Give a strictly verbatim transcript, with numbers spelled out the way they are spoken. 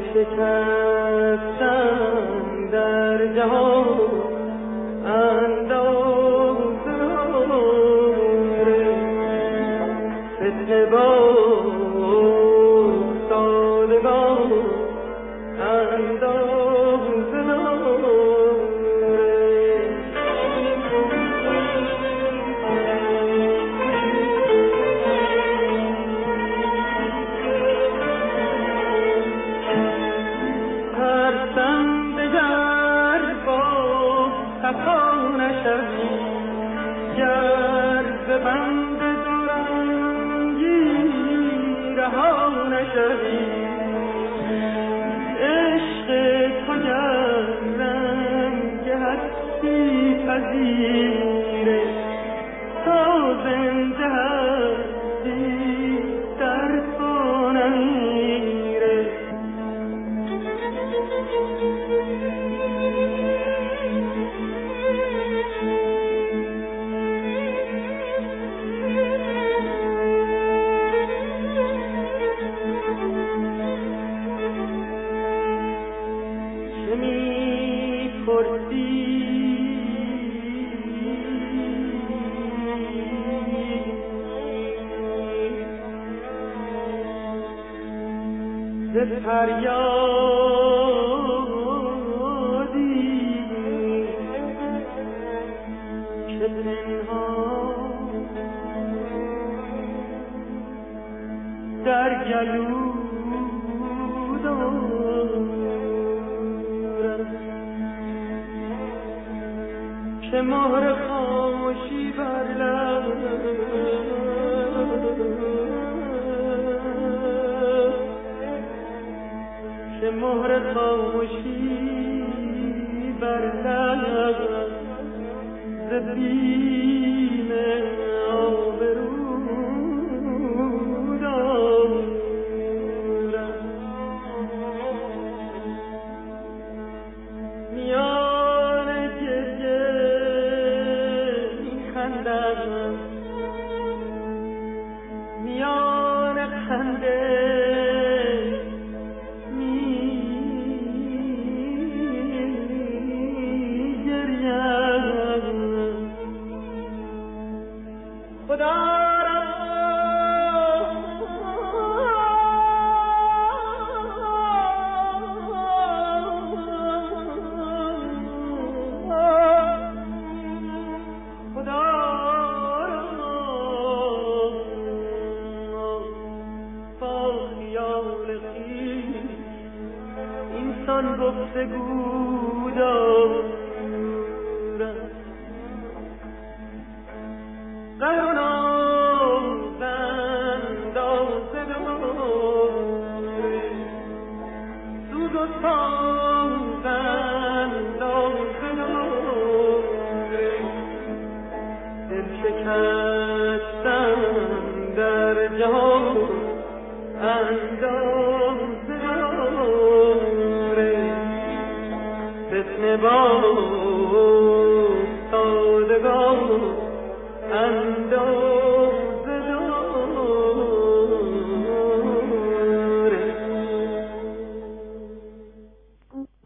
شکستم در جهان انداز ناره فتنه با افتادگان انداز ناره ترسم دگر با خطا نشوی گر به بند دورنگی رها نشوی عشق تو گر رنگ هستی پذیره تا زنده هستی در تو نمیره چه می‌پرسی ز فریادی که پنهان در گلو که مهر خاموشی بر لب که مهر خاموشی بر لب ز بیم آبرو دارد میان گریه میخندم میان خنده میگریم خدا اینسان گفتگو دارد قهر ناز انداز داره سوز و ساز انداز داره دل شکستم در جهان انداز داره فتنه با افتادگان